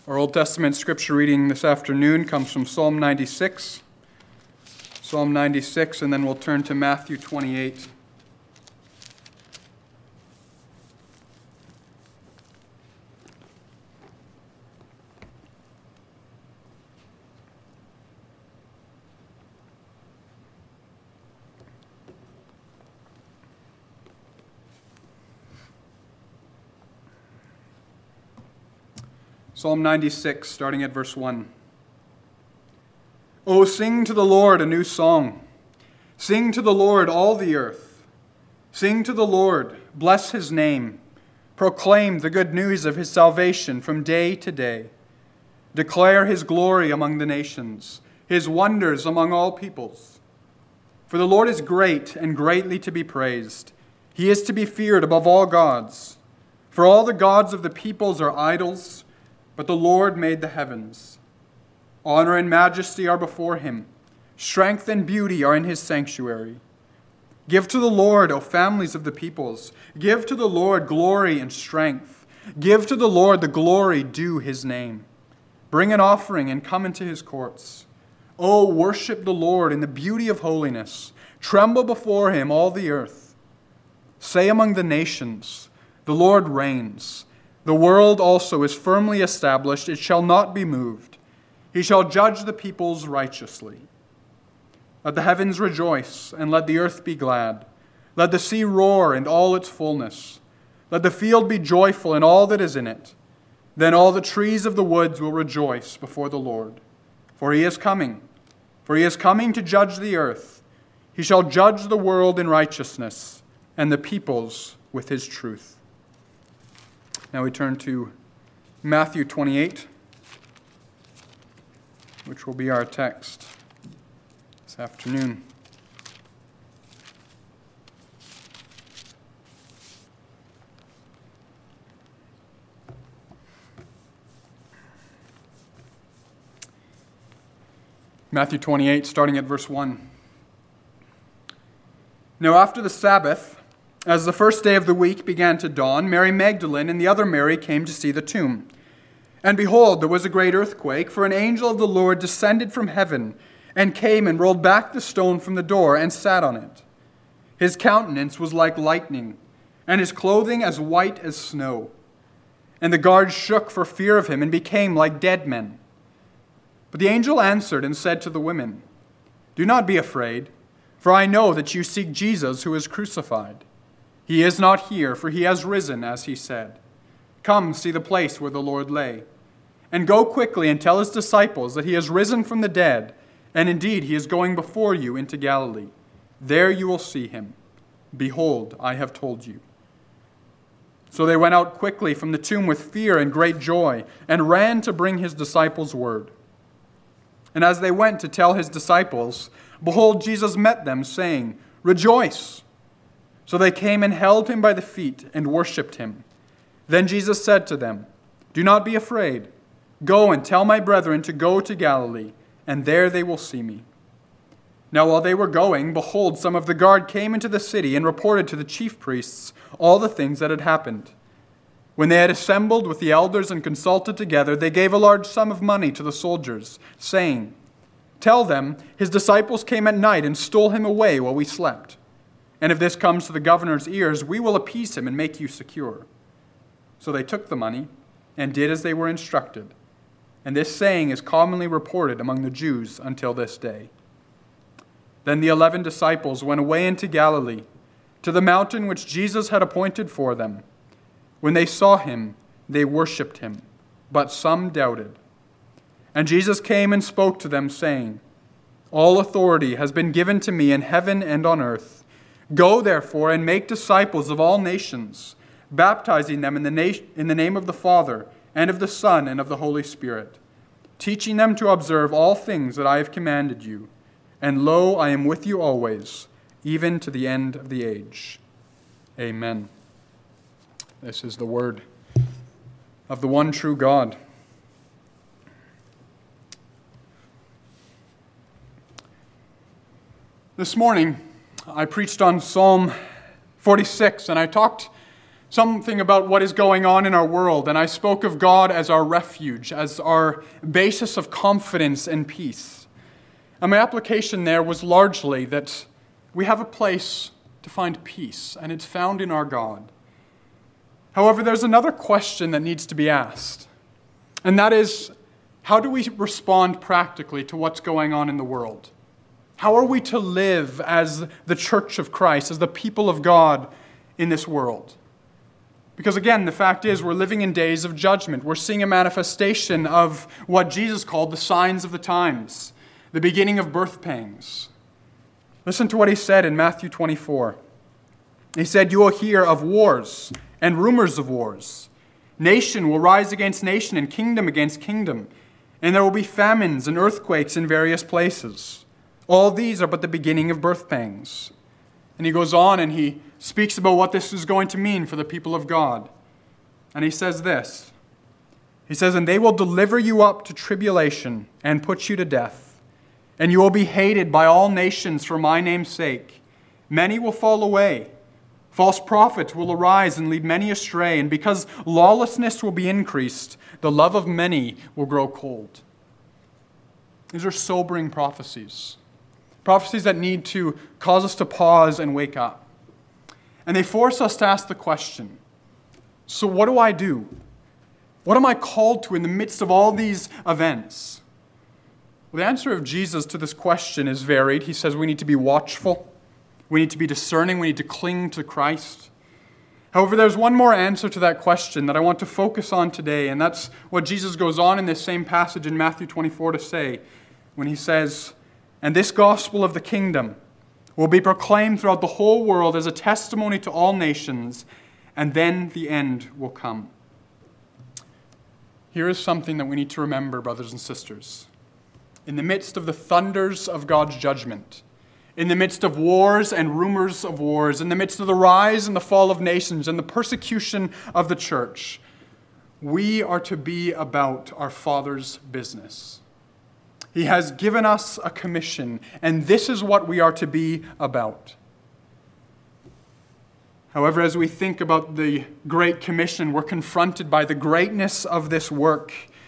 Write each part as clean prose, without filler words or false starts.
Our Old Testament scripture reading this afternoon comes from Psalm 96. Psalm 96, and then we'll turn to Matthew 28. Psalm 96, starting at verse 1. Oh, sing to the Lord a new song. Sing to the Lord, all the earth. Sing to the Lord, bless his name. Proclaim the good news of his salvation from day to day. Declare his glory among the nations, his wonders among all peoples. For the Lord is great and greatly to be praised. He is to be feared above all gods. For all the gods of the peoples are idols, but the Lord made the heavens. Honor and majesty are before him. Strength and beauty are in his sanctuary. Give to the Lord, O families of the peoples. Give to the Lord glory and strength. Give to the Lord the glory due his name. Bring an offering and come into his courts. O worship the Lord in the beauty of holiness. Tremble before him, all the earth. Say among the nations, the Lord reigns. The world also is firmly established. It shall not be moved. He shall judge the peoples righteously. Let the heavens rejoice, and let the earth be glad. Let the sea roar and all its fullness. Let the field be joyful and all that is in it. Then all the trees of the woods will rejoice before the Lord. For he is coming. For he is coming to judge the earth. He shall judge the world in righteousness, and the peoples with his truth. Now we turn to Matthew 28, which will be our text this afternoon. Matthew 28, starting at verse 1. Now after the Sabbath, as the first day of the week began to dawn, Mary Magdalene and the other Mary came to see the tomb. And behold, there was a great earthquake, for an angel of the Lord descended from heaven and came and rolled back the stone from the door and sat on it. His countenance was like lightning, and his clothing as white as snow. And the guards shook for fear of him and became like dead men. But the angel answered and said to the women, "Do not be afraid, for I know that you seek Jesus who is crucified. He is not here, for he has risen, as he said. Come, see the place where the Lord lay. And go quickly and tell his disciples that he has risen from the dead, and indeed he is going before you into Galilee. There you will see him. Behold, I have told you." So they went out quickly from the tomb with fear and great joy, and ran to bring his disciples word. And as they went to tell his disciples, behold, Jesus met them, saying, "Rejoice!" So they came and held him by the feet and worshipped him. Then Jesus said to them, "Do not be afraid. Go and tell my brethren to go to Galilee, and there they will see me." Now while they were going, behold, some of the guard came into the city and reported to the chief priests all the things that had happened. When they had assembled with the elders and consulted together, they gave a large sum of money to the soldiers, saying, "Tell them, his disciples came at night and stole him away while we slept. And if this comes to the governor's ears, we will appease him and make you secure." So they took the money and did as they were instructed. And this saying is commonly reported among the Jews until this day. Then the 11 disciples went away into Galilee, to the mountain which Jesus had appointed for them. When they saw him, they worshipped him, but some doubted. And Jesus came and spoke to them, saying, "All authority has been given to me in heaven and on earth. Go, therefore, and make disciples of all nations, baptizing them in the name of the Father, and of the Son, and of the Holy Spirit, teaching them to observe all things that I have commanded you. And lo, I am with you always, even to the end of the age." Amen. This is the word of the one true God. This morning, I preached on Psalm 46, and I talked something about what is going on in our world, and I spoke of God as our refuge, as our basis of confidence and peace. And my application there was largely that we have a place to find peace, and it's found in our God. However, there's another question that needs to be asked, and that is, how do we respond practically to what's going on in the world? How are we to live as the church of Christ, as the people of God in this world? Because again, the fact is, we're living in days of judgment. We're seeing a manifestation of what Jesus called the signs of the times, the beginning of birth pangs. Listen to what he said in Matthew 24. He said, "You will hear of wars and rumors of wars. Nation will rise against nation and kingdom against kingdom, and there will be famines and earthquakes in various places. All these are but the beginning of birth pangs." And he goes on and he speaks about what this is going to mean for the people of God. And he says this. He says, "And they will deliver you up to tribulation and put you to death. And you will be hated by all nations for my name's sake. Many will fall away. False prophets will arise and lead many astray. And because lawlessness will be increased, the love of many will grow cold." These are sobering prophecies. Prophecies that need to cause us to pause and wake up. And they force us to ask the question, so what do I do? What am I called to in the midst of all these events? Well, the answer of Jesus to this question is varied. He says we need to be watchful. We need to be discerning. We need to cling to Christ. However, there's one more answer to that question that I want to focus on today, and that's what Jesus goes on in this same passage in Matthew 24 to say when he says, "And this gospel of the kingdom will be proclaimed throughout the whole world as a testimony to all nations, and then the end will come." Here is something that we need to remember, brothers and sisters. In the midst of the thunders of God's judgment, in the midst of wars and rumors of wars, in the midst of the rise and the fall of nations and the persecution of the church, we are to be about our Father's business. He has given us a commission, and this is what we are to be about. However, as we think about the Great Commission, we're confronted by the greatness of this work.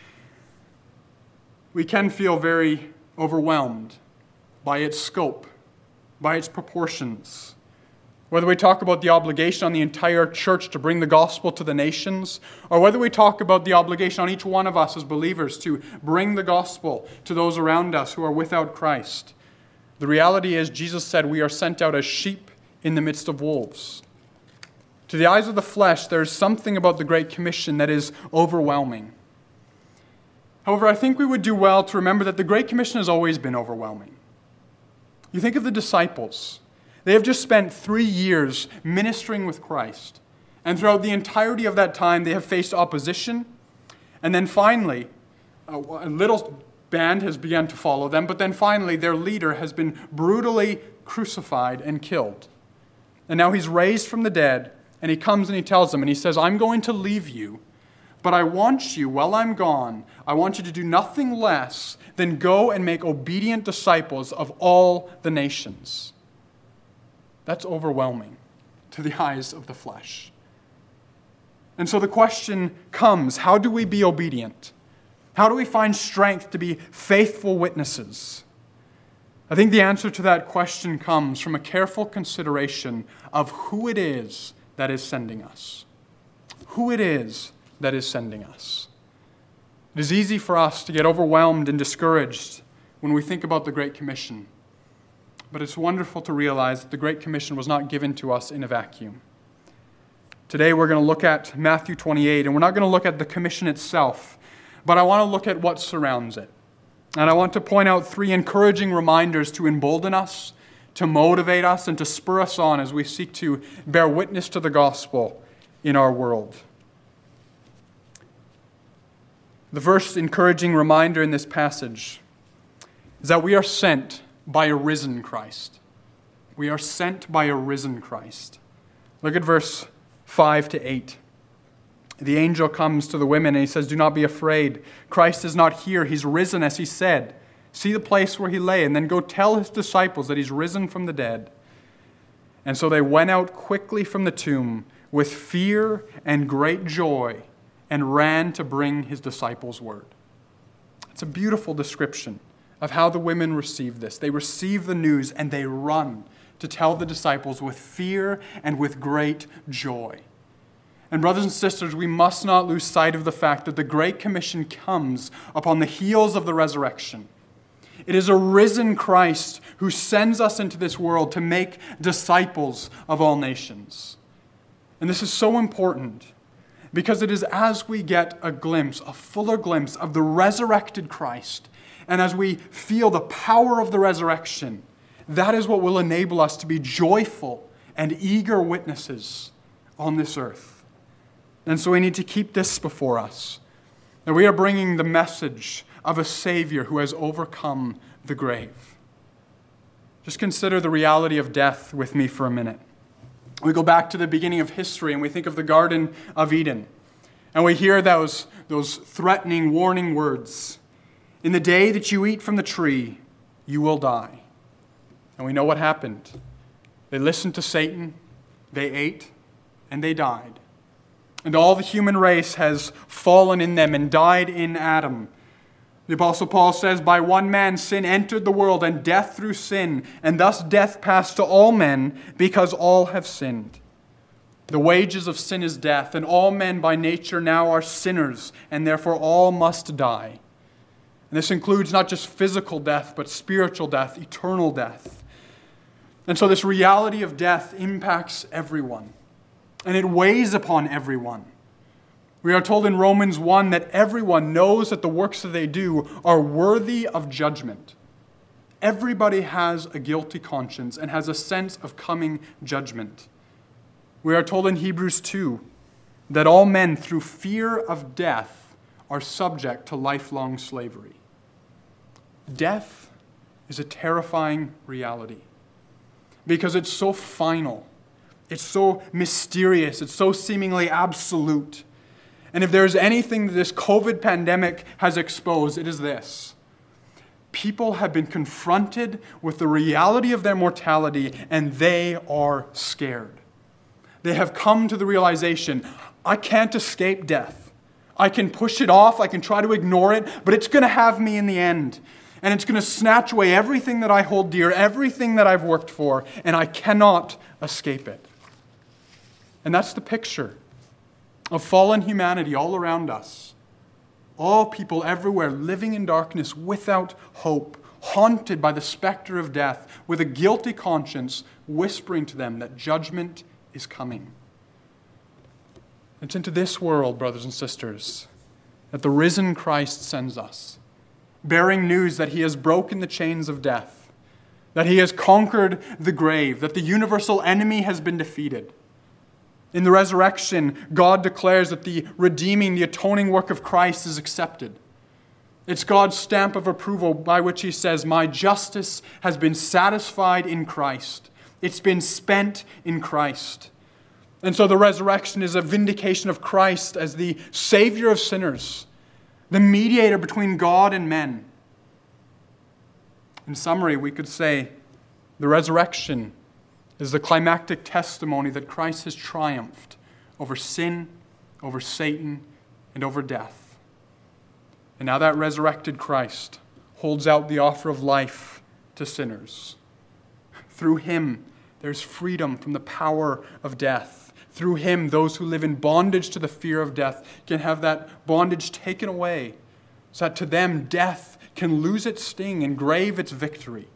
We can feel very overwhelmed by its scope, by its proportions. Whether we talk about the obligation on the entire church to bring the gospel to the nations, or whether we talk about the obligation on each one of us as believers to bring the gospel to those around us who are without Christ, the reality is Jesus said we are sent out as sheep in the midst of wolves. To the eyes of the flesh, there is something about the Great Commission that is overwhelming. However, I think we would do well to remember that the Great Commission has always been overwhelming. You think of the disciples. They have just spent 3 years ministering with Christ. And throughout the entirety of that time, they have faced opposition. And then finally, a little band has begun to follow them. But then finally, their leader has been brutally crucified and killed. And now he's raised from the dead. And he comes and he tells them, and he says, "I'm going to leave you. But I want you, while I'm gone, I want you to do nothing less than go and make obedient disciples of all the nations." That's overwhelming to the eyes of the flesh. And so the question comes, how do we be obedient? How do we find strength to be faithful witnesses? I think the answer to that question comes from a careful consideration of who it is that is sending us. Who it is that is sending us. It is easy for us to get overwhelmed and discouraged when we think about the Great Commission. But it's wonderful to realize that the Great Commission was not given to us in a vacuum. Today we're going to look at Matthew 28, and we're not going to look at the commission itself, but I want to look at what surrounds it. And I want to point out 3 encouraging reminders to embolden us, to motivate us, and to spur us on as we seek to bear witness to the gospel in our world. The first encouraging reminder in this passage is that we are sent by a risen Christ. We are sent by a risen Christ. Look at verse 5 to 8. The angel comes to the women and he says, "Do not be afraid. Christ is not here. He's risen as he said. See the place where he lay, and then go tell his disciples that he's risen from the dead." And so they went out quickly from the tomb with fear and great joy and ran to bring his disciples word. It's a beautiful description of how the women receive this. They receive the news and they run to tell the disciples with fear and with great joy. And brothers and sisters, we must not lose sight of the fact that the Great Commission comes upon the heels of the resurrection. It is a risen Christ who sends us into this world to make disciples of all nations. And this is so important because it is as we get a glimpse, a fuller glimpse of the resurrected Christ, and as we feel the power of the resurrection, that is what will enable us to be joyful and eager witnesses on this earth. And so we need to keep this before us, that we are bringing the message of a Savior who has overcome the grave. Just consider the reality of death with me for a minute. We go back to the beginning of history and we think of the Garden of Eden. And we hear those threatening, warning words. In the day that you eat from the tree, you will die. And we know what happened. They listened to Satan, they ate, and they died. And all the human race has fallen in them and died in Adam. The Apostle Paul says, by one man sin entered the world, and death through sin, and thus death passed to all men, because all have sinned. The wages of sin is death, and all men by nature now are sinners, and therefore all must die. And this includes not just physical death, but spiritual death, eternal death. And so this reality of death impacts everyone. And it weighs upon everyone. We are told in Romans 1 that everyone knows that the works that they do are worthy of judgment. Everybody has a guilty conscience and has a sense of coming judgment. We are told in Hebrews 2 that all men through fear of death are subject to lifelong slavery. Death is a terrifying reality because it's so final. It's so mysterious. It's so seemingly absolute. And if there's anything that this COVID pandemic has exposed, it is this. People have been confronted with the reality of their mortality, and they are scared. They have come to the realization, I can't escape death. I can push it off. I can try to ignore it, but it's going to have me in the end. And it's going to snatch away everything that I hold dear, everything that I've worked for, and I cannot escape it. And that's the picture of fallen humanity all around us. All people everywhere living in darkness without hope, haunted by the specter of death, with a guilty conscience whispering to them that judgment is coming. It's into this world, brothers and sisters, that the risen Christ sends us, bearing news that he has broken the chains of death, that he has conquered the grave, that the universal enemy has been defeated. In the resurrection, God declares that the redeeming, the atoning work of Christ is accepted. It's God's stamp of approval by which he says, my justice has been satisfied in Christ. It's been spent in Christ. And so the resurrection is a vindication of Christ as the Savior of sinners, the mediator between God and men. In summary, we could say the resurrection is the climactic testimony that Christ has triumphed over sin, over Satan, and over death. And now that resurrected Christ holds out the offer of life to sinners. Through him, there's freedom from the power of death. Through him, those who live in bondage to the fear of death can have that bondage taken away, so that to them, death can lose its sting and grave its victory.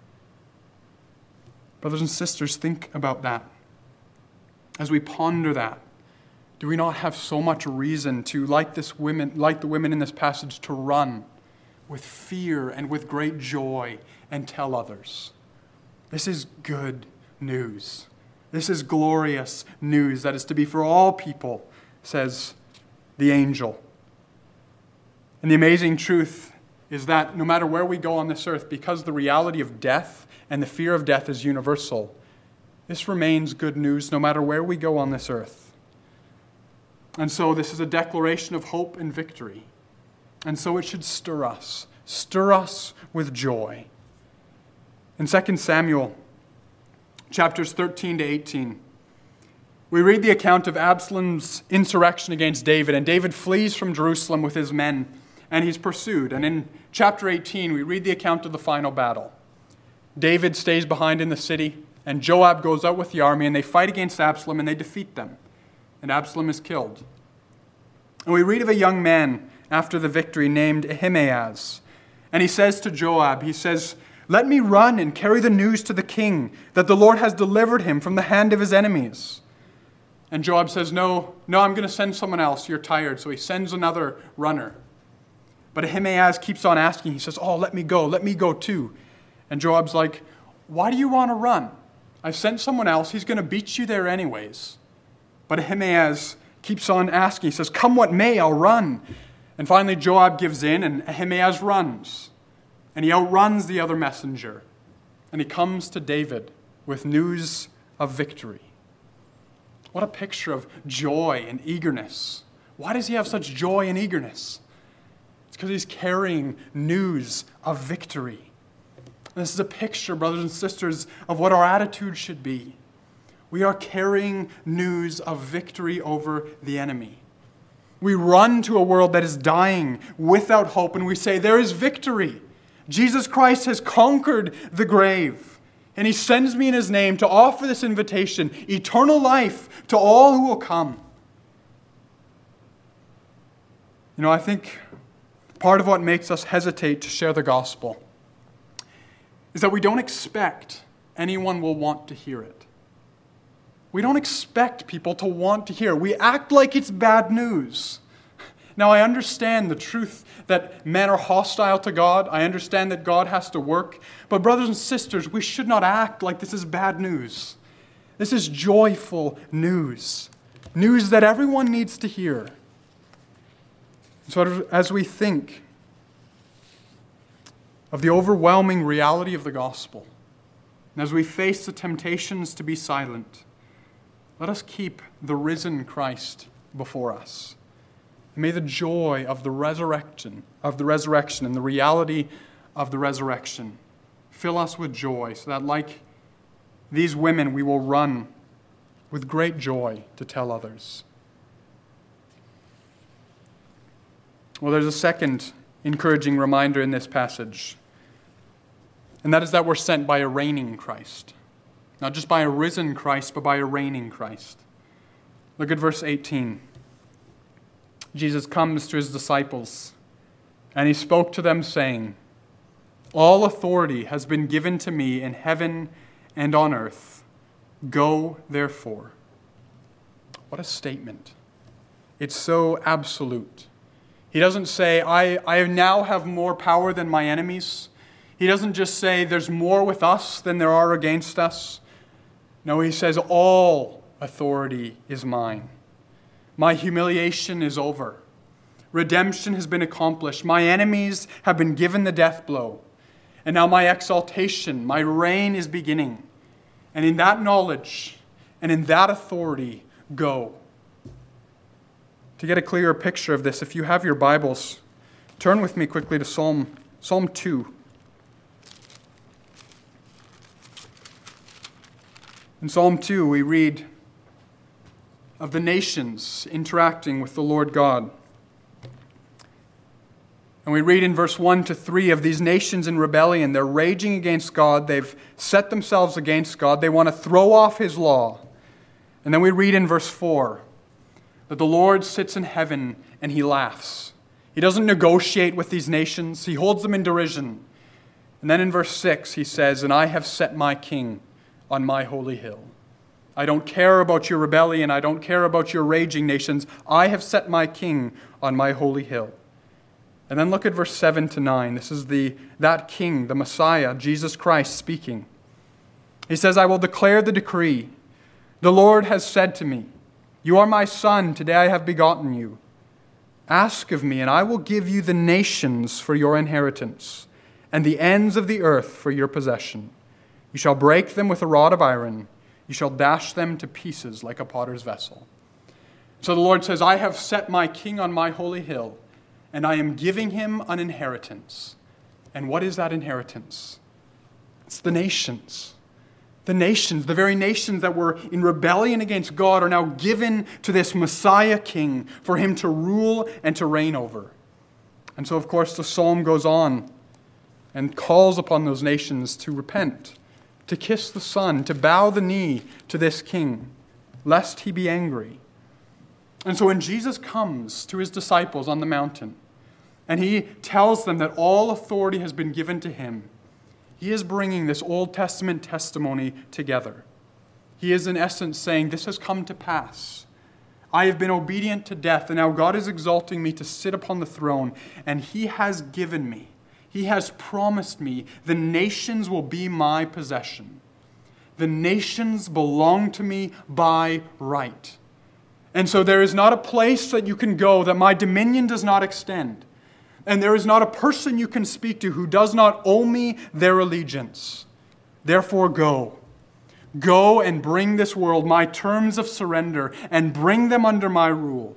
Brothers and sisters, think about that. As we ponder that, do we not have so much reason to, like the women in this passage, to run with fear and with great joy and tell others? This is good news. This is glorious news that is to be for all people, says the angel. And the amazing truth is that no matter where we go on this earth, because the reality of death and the fear of death is universal, this remains good news no matter where we go on this earth. And so this is a declaration of hope and victory. And so it should stir us with joy. In 2 Samuel, chapters 13 to 18, We read the account of Absalom's insurrection against David, and David flees from Jerusalem with his men, and he's pursued. And in chapter 18, we read the account of the final battle. David stays behind in the city, and Joab goes out with the army, and they fight against Absalom, and they defeat them. And Absalom is killed. And we read of a young man after the victory named Ahimaaz. And he says to Joab, he says, "Let me run and carry the news to the king that the Lord has delivered him from the hand of his enemies." And Joab says, no, I'm going to send someone else. You're tired. So he sends another runner. But Ahimaaz keeps on asking. He says, let me go too. And Joab's like, why do you want to run? I've sent someone else. He's going to beat you there anyways. But Ahimaaz keeps on asking. He says, come what may, I'll run. And finally Joab gives in, and Ahimaaz runs. And he outruns the other messenger. And he comes to David with news of victory. What a picture of joy and eagerness. Why does he have such joy and eagerness? It's because he's carrying news of victory. And this is a picture, brothers and sisters, of what our attitude should be. We are carrying news of victory over the enemy. We run to a world that is dying without hope, and we say, there is victory. Jesus Christ has conquered the grave. And he sends me in his name to offer this invitation, eternal life to all who will come. I think part of what makes us hesitate to share the gospel is that we don't expect anyone will want to hear it. We don't expect people to want to hear. We act like it's bad news. Now, I understand the truth that men are hostile to God. I understand that God has to work. But brothers and sisters, we should not act like this is bad news. This is joyful news. News that everyone needs to hear. So as we think of the overwhelming reality of the gospel, and as we face the temptations to be silent, let us keep the risen Christ before us. May the joy of the resurrection and the reality of the resurrection fill us with joy, so that like these women, we will run with great joy to tell others. Well, there's a second encouraging reminder in this passage, and that is that we're sent by a reigning Christ. Not just by a risen Christ, but by a reigning Christ. Look at verse 18. Jesus comes to his disciples, and he spoke to them, saying, "All authority has been given to me in heaven and on earth. Go, therefore." What a statement. It's so absolute. He doesn't say, I now have more power than my enemies. He doesn't just say, there's more with us than there are against us. No, he says, all authority is mine. My humiliation is over. Redemption has been accomplished. My enemies have been given the death blow. And now my exaltation, my reign is beginning. And in that knowledge and in that authority, go. To get a clearer picture of this, if you have your Bibles, turn with me quickly to Psalm 2. In Psalm 2, we read of the nations interacting with the Lord God. And we read in verse 1 to 3 of these nations in rebellion. They're raging against God. They've set themselves against God. They want to throw off his law. And then we read in verse 4 that the Lord sits in heaven and he laughs. He doesn't negotiate with these nations. He holds them in derision. And then in verse 6 he says, "And I have set my king on my holy hill." I don't care about your rebellion. I don't care about your raging nations. I have set my king on my holy hill. And then look at verse 7 to 9. This is that king, the Messiah, Jesus Christ speaking. He says, "I will declare the decree. The Lord has said to me, 'You are my son, today I have begotten you.' Ask of me, and I will give you the nations for your inheritance, and the ends of the earth for your possession. You shall break them with a rod of iron. You shall dash them to pieces like a potter's vessel." So the Lord says, I have set my king on my holy hill, and I am giving him an inheritance. And what is that inheritance? It's the nations. The nations, the very nations that were in rebellion against God, are now given to this Messiah King for him to rule and to reign over. And so, of course, the psalm goes on and calls upon those nations to repent, to kiss the Son, to bow the knee to this King, lest he be angry. And so when Jesus comes to his disciples on the mountain, and he tells them that all authority has been given to him, he is bringing this Old Testament testimony together. He is in essence saying, this has come to pass. I have been obedient to death, and now God is exalting me to sit upon the throne, and he has given me, he has promised me, the nations will be my possession. The nations belong to me by right. And so there is not a place that you can go that my dominion does not extend. And there is not a person you can speak to who does not owe me their allegiance. Therefore go. Go and bring this world my terms of surrender and bring them under my rule.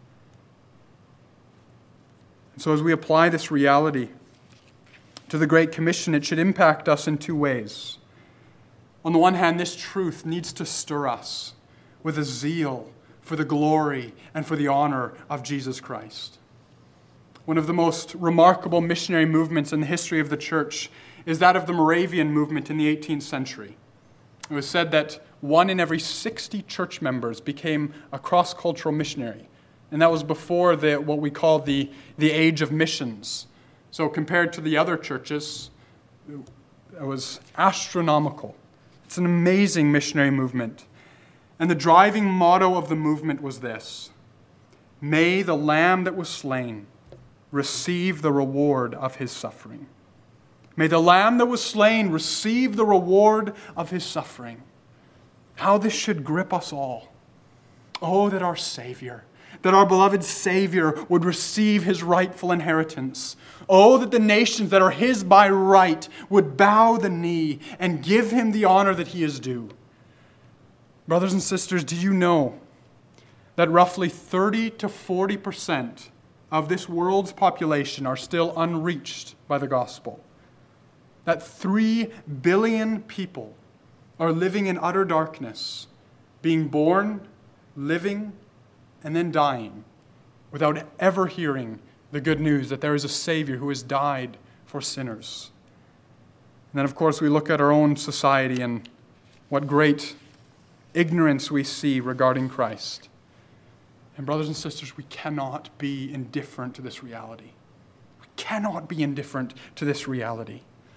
And so as we apply this reality to the Great Commission, it should impact us in two ways. On the one hand, this truth needs to stir us with a zeal for the glory and for the honor of Jesus Christ. One of the most remarkable missionary movements in the history of the church is that of the Moravian movement in the 18th century. It was said that 1 in every 60 church members became a cross-cultural missionary. And that was before what we call the age of missions. So compared to the other churches, it was astronomical. It's an amazing missionary movement. And the driving motto of the movement was this: may the Lamb that was slain receive the reward of his suffering. May the Lamb that was slain receive the reward of his suffering. How this should grip us all. Oh, that our Savior, that our beloved Savior would receive his rightful inheritance. Oh, that the nations that are his by right would bow the knee and give him the honor that he is due. Brothers and sisters, do you know that roughly 30 to 40% of this world's population are still unreached by the gospel? That 3 billion people are living in utter darkness, being born, living, and then dying, without ever hearing the good news that there is a Savior who has died for sinners. And then, of course, we look at our own society and what great ignorance we see regarding Christ. And brothers and sisters, we cannot be indifferent to this reality. We cannot be indifferent to this reality.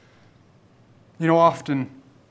You know, often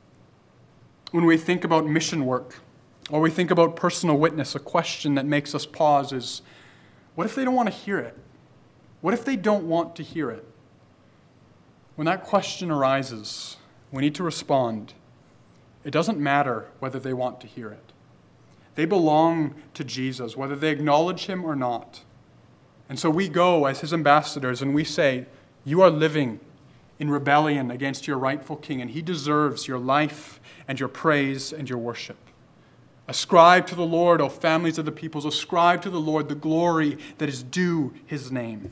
when we think about mission work or we think about personal witness, a question that makes us pause is, what if they don't want to hear it? What if they don't want to hear it? When that question arises, we need to respond. It doesn't matter whether they want to hear it. They belong to Jesus, whether they acknowledge him or not. And so we go as his ambassadors and we say, you are living in rebellion against your rightful king, and he deserves your life and your praise and your worship. Ascribe to the Lord, O families of the peoples, ascribe to the Lord the glory that is due his name.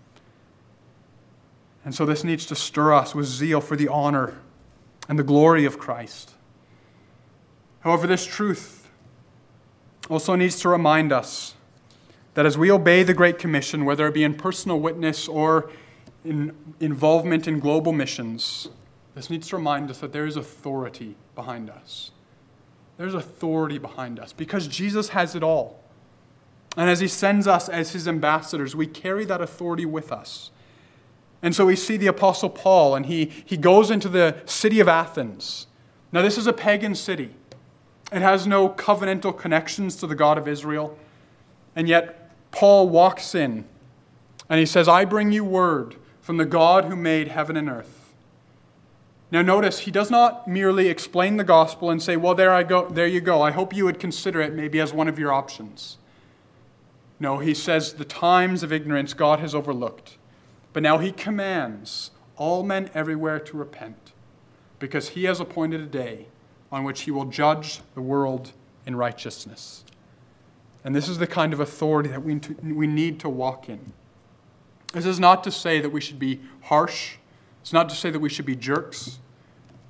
And so this needs to stir us with zeal for the honor and the glory of Christ. However, this truth also needs to remind us that as we obey the Great Commission, whether it be in personal witness or in involvement in global missions, this needs to remind us that there is authority behind us. There's authority behind us because Jesus has it all. And as he sends us as his ambassadors, we carry that authority with us. And so we see the Apostle Paul, and he goes into the city of Athens. Now, this is a pagan city. It has no covenantal connections to the God of Israel. And yet, Paul walks in, and he says, I bring you word from the God who made heaven and earth. Now notice, he does not merely explain the gospel and say, well, there you go. I hope you would consider it maybe as one of your options. No, he says the times of ignorance God has overlooked. But now he commands all men everywhere to repent, because he has appointed a day on which he will judge the world in righteousness. And this is the kind of authority that we need to walk in. This is not to say that we should be harsh. It's not to say that we should be jerks.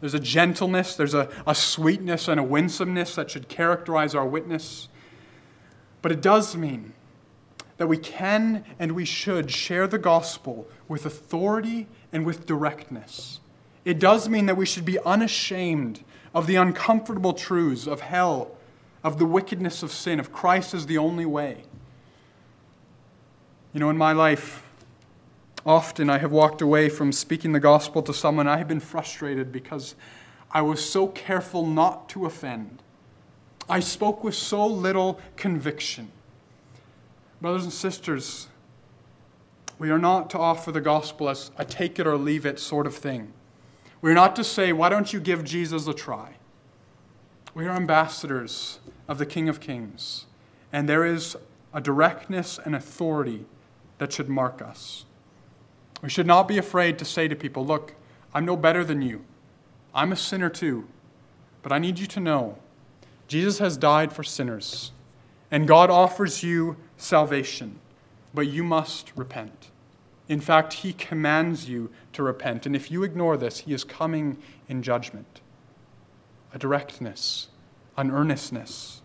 There's a gentleness, there's a sweetness and a winsomeness that should characterize our witness. But it does mean that we can and we should share the gospel with authority and with directness. It does mean that we should be unashamed of the uncomfortable truths of hell, of the wickedness of sin, of Christ as the only way. You know, in my life, often I have walked away from speaking the gospel to someone. I have been frustrated because I was so careful not to offend. I spoke with so little conviction. Brothers and sisters, we are not to offer the gospel as a take it or leave it sort of thing. We're not to say, why don't you give Jesus a try? We are ambassadors of the King of Kings, and there is a directness and authority that should mark us. We should not be afraid to say to people, look, I'm no better than you. I'm a sinner too, but I need you to know Jesus has died for sinners, and God offers you salvation, but you must repent. In fact, He commands you to repent, and if you ignore this, He is coming in judgment. A directness, an earnestness.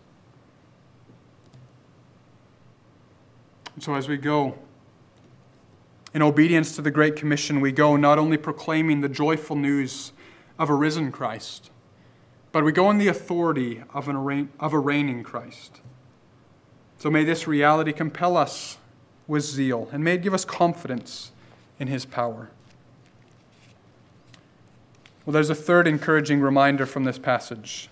And so as we go, in obedience to the Great Commission, we go not only proclaiming the joyful news of a risen Christ, but we go in the authority of a reigning Christ. So may this reality compel us with zeal, and may it give us confidence in His power. Well, there's a third encouraging reminder from this passage.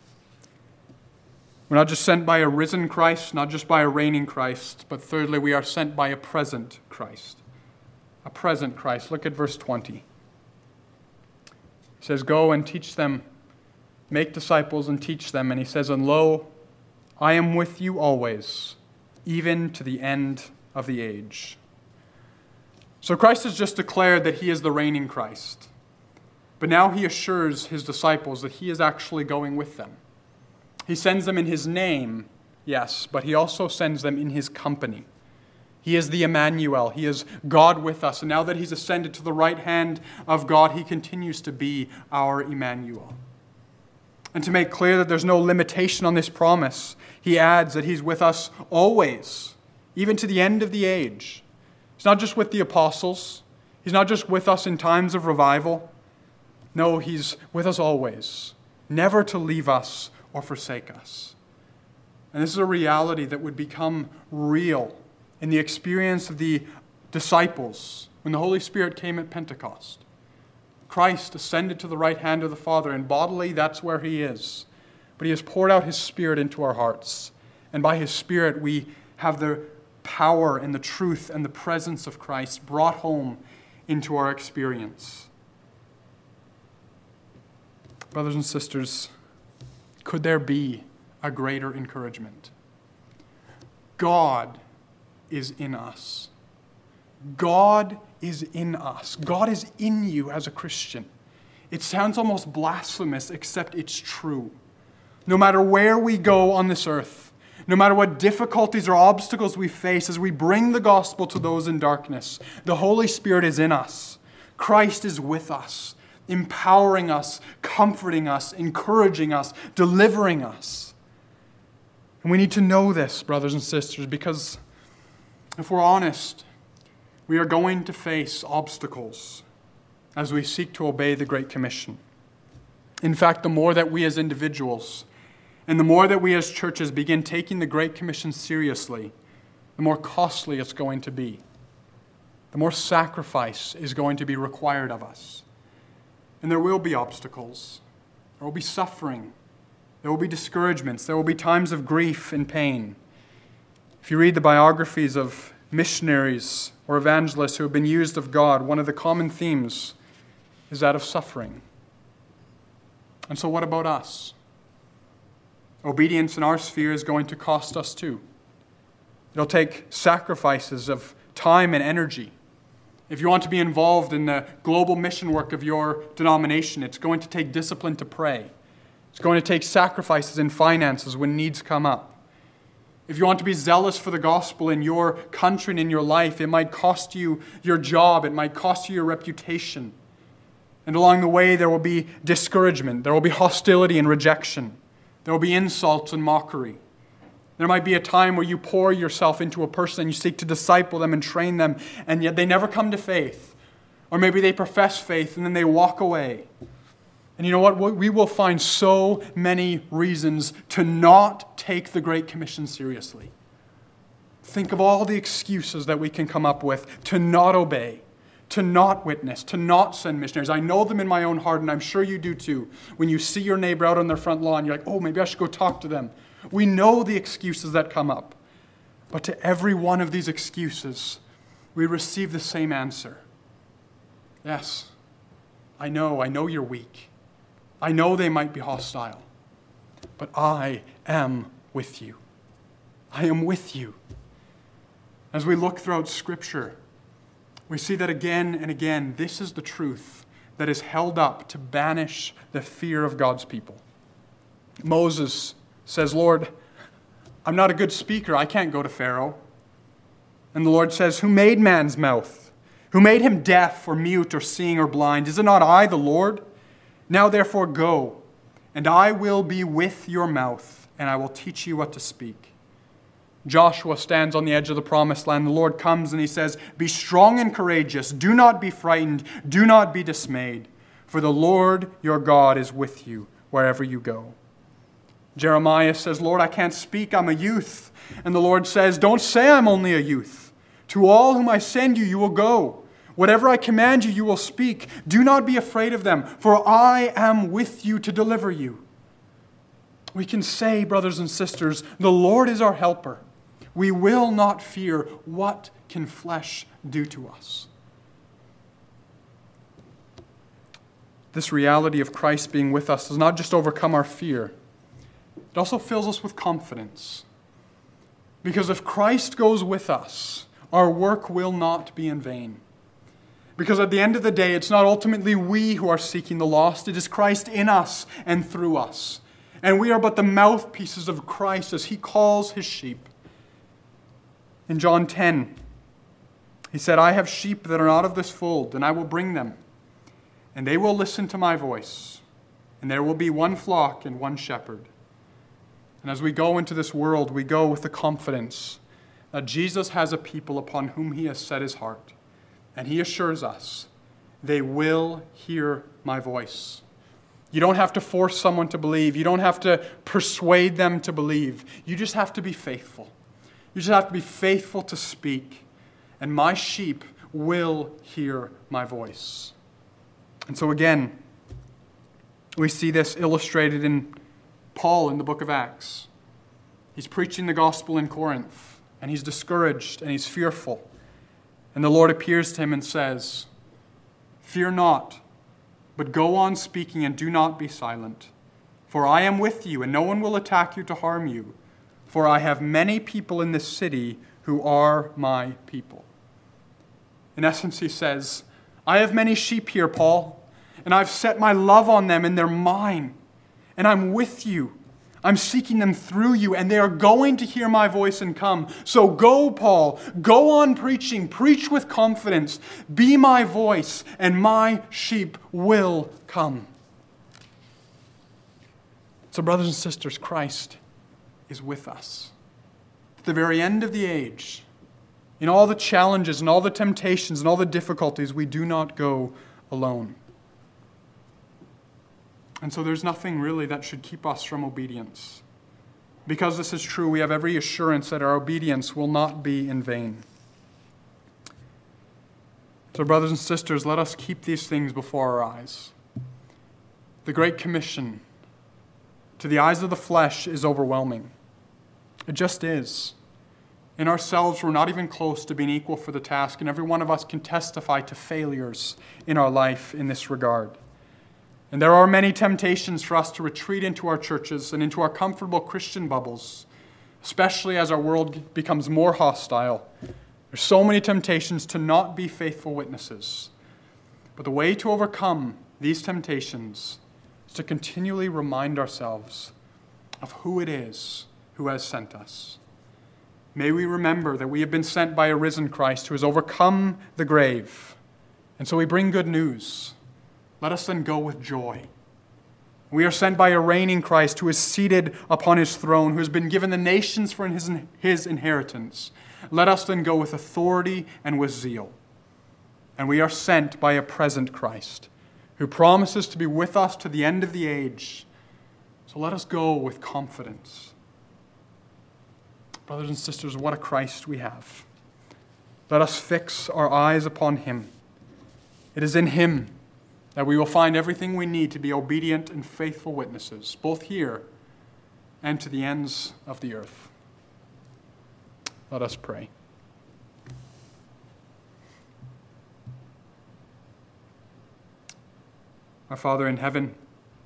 We're not just sent by a risen Christ, not just by a reigning Christ, but thirdly, we are sent by a present Christ. A present Christ. Look at verse 20. It says, go and teach them, make disciples and teach them. And He says, and lo, I am with you always, even to the end of the age. So Christ has just declared that He is the reigning Christ. But now He assures His disciples that He is actually going with them. He sends them in His name, yes, but He also sends them in His company. He is the Emmanuel. He is God with us. And now that He's ascended to the right hand of God, He continues to be our Emmanuel. And to make clear that there's no limitation on this promise, He adds that He's with us always, even to the end of the age. He's not just with the apostles. He's not just with us in times of revival. No, He's with us always, never to leave us or forsake us. And this is a reality that would become real in the experience of the disciples when the Holy Spirit came at Pentecost. Christ ascended to the right hand of the Father, and bodily that's where He is. But He has poured out His Spirit into our hearts. And by His Spirit we have the power and the truth and the presence of Christ brought home into our experience. Brothers and sisters, could there be a greater encouragement? God is in us. God is in us. God is in you as a Christian. It sounds almost blasphemous, except it's true. No matter where we go on this earth, no matter what difficulties or obstacles we face as we bring the gospel to those in darkness, the Holy Spirit is in us. Christ is with us, empowering us, comforting us, encouraging us, delivering us. And we need to know this, brothers and sisters, because if we're honest, we are going to face obstacles as we seek to obey the Great Commission. In fact, the more that we as individuals and the more that we as churches begin taking the Great Commission seriously, the more costly it's going to be. The more sacrifice is going to be required of us. And there will be obstacles. There will be suffering. There will be discouragements. There will be times of grief and pain. If you read the biographies of missionaries or evangelists who have been used of God, one of the common themes is that of suffering. And so what about us? Obedience in our sphere is going to cost us too. It'll take sacrifices of time and energy. If you want to be involved in the global mission work of your denomination, it's going to take discipline to pray. It's going to take sacrifices in finances when needs come up. If you want to be zealous for the gospel in your country and in your life, it might cost you your job. It might cost you your reputation. And along the way, there will be discouragement. There will be hostility and rejection. There will be insults and mockery. There might be a time where you pour yourself into a person and you seek to disciple them and train them, and yet they never come to faith. Or maybe they profess faith and then they walk away. And you know what? We will find so many reasons to not take the Great Commission seriously. Think of all the excuses that we can come up with to not obey, to not witness, to not send missionaries. I know them in my own heart, and I'm sure you do too. When you see your neighbor out on their front lawn, you're like, oh, maybe I should go talk to them. We know the excuses that come up. But to every one of these excuses, we receive the same answer. Yes, I know you're weak. I know they might be hostile. But I am with you. I am with you. As we look throughout Scripture, we see that again and again, this is the truth that is held up to banish the fear of God's people. Moses says, Lord, I'm not a good speaker. I can't go to Pharaoh. And the Lord says, who made man's mouth? Who made him deaf or mute or seeing or blind? Is it not I, the Lord? Now therefore go, and I will be with your mouth, and I will teach you what to speak. Joshua stands on the edge of the promised land. The Lord comes and he says, be strong and courageous. Do not be frightened. Do not be dismayed. For the Lord your God is with you wherever you go. Jeremiah says, Lord, I can't speak. I'm a youth. And the Lord says, don't say I'm only a youth. To all whom I send you, you will go. Whatever I command you, you will speak. Do not be afraid of them, for I am with you to deliver you. We can say, brothers and sisters, the Lord is our helper. We will not fear. What can flesh do to us? This reality of Christ being with us does not just overcome our fear. It also fills us with confidence. Because if Christ goes with us, our work will not be in vain. Because at the end of the day, it's not ultimately we who are seeking the lost. It is Christ in us and through us. And we are but the mouthpieces of Christ as he calls his sheep. In John 10, he said, I have sheep that are not of this fold, and I will bring them. And they will listen to my voice. And there will be one flock and one shepherd. And as we go into this world, we go with the confidence that Jesus has a people upon whom he has set his heart. And he assures us, they will hear my voice. You don't have to force someone to believe. You don't have to persuade them to believe. You just have to be faithful. You just have to be faithful to speak. And my sheep will hear my voice. And so again, we see this illustrated in Paul in the book of Acts. He's preaching the gospel in Corinth, and he's discouraged and he's fearful. And the Lord appears to him and says, fear not, but go on speaking and do not be silent. For I am with you, and no one will attack you to harm you. For I have many people in this city who are my people. In essence, he says, I have many sheep here, Paul, and I've set my love on them, and they're mine. And I'm with you. I'm seeking them through you, and they are going to hear my voice and come. So go, Paul. Go on preaching. Preach with confidence. Be my voice, and my sheep will come. So, brothers and sisters, Christ is with us. At the very end of the age, in all the challenges and all the temptations and all the difficulties, we do not go alone. And so there's nothing really that should keep us from obedience. Because this is true, we have every assurance that our obedience will not be in vain. So, brothers and sisters, let us keep these things before our eyes. The Great Commission, to the eyes of the flesh, is overwhelming. It just is. In ourselves, we're not even close to being equal for the task, and every one of us can testify to failures in our life in this regard. And there are many temptations for us to retreat into our churches and into our comfortable Christian bubbles, especially as our world becomes more hostile. There's so many temptations to not be faithful witnesses. But the way to overcome these temptations is to continually remind ourselves of who it is who has sent us. May we remember that we have been sent by a risen Christ who has overcome the grave. And so we bring good news. let us then go with joy. We are sent by a reigning Christ who is seated upon his throne, who has been given the nations for his inheritance. Let us then go with authority and with zeal. And we are sent by a present Christ who promises to be with us to the end of the age. So let us go with confidence. Brothers and sisters, what a Christ we have. Let us fix our eyes upon him. It is in him that we will find everything we need to be obedient and faithful witnesses, both here and to the ends of the earth. Let us pray. Our Father in heaven,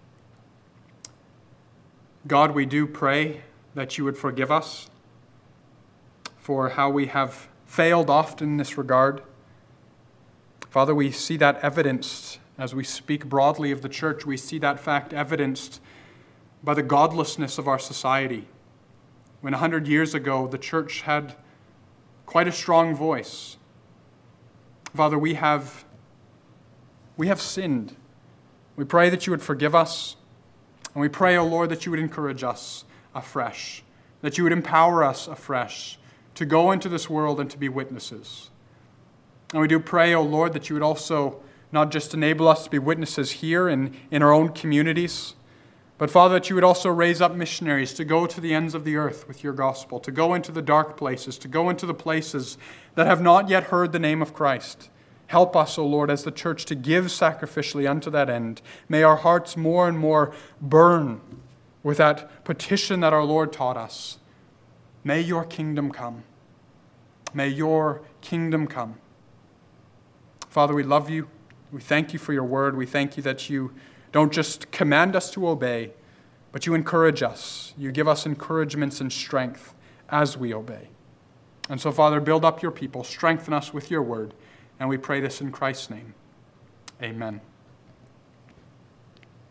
God, we do pray that you would forgive us for how we have failed often in this regard. Father, we see that evidenced as we speak broadly of the church. We see that fact evidenced by the godlessness of our society. When 100 years ago, the church had quite a strong voice. Father, we have sinned. We pray that you would forgive us. And we pray, O Lord, that you would encourage us afresh, that you would empower us afresh to go into this world and to be witnesses. And we do pray, O Lord, that you would also not just enable us to be witnesses here in our own communities, but Father, that you would also raise up missionaries to go to the ends of the earth with your gospel, to go into the dark places, to go into the places that have not yet heard the name of Christ. Help us, O Lord, as the church to give sacrificially unto that end. May our hearts more and more burn with that petition that our Lord taught us. May your kingdom come. May your kingdom come. Father, we love you. We thank you for your word. We thank you that you don't just command us to obey, but you encourage us. You give us encouragements and strength as we obey. And so, Father, build up your people. Strengthen us with your word. And we pray this in Christ's name. Amen.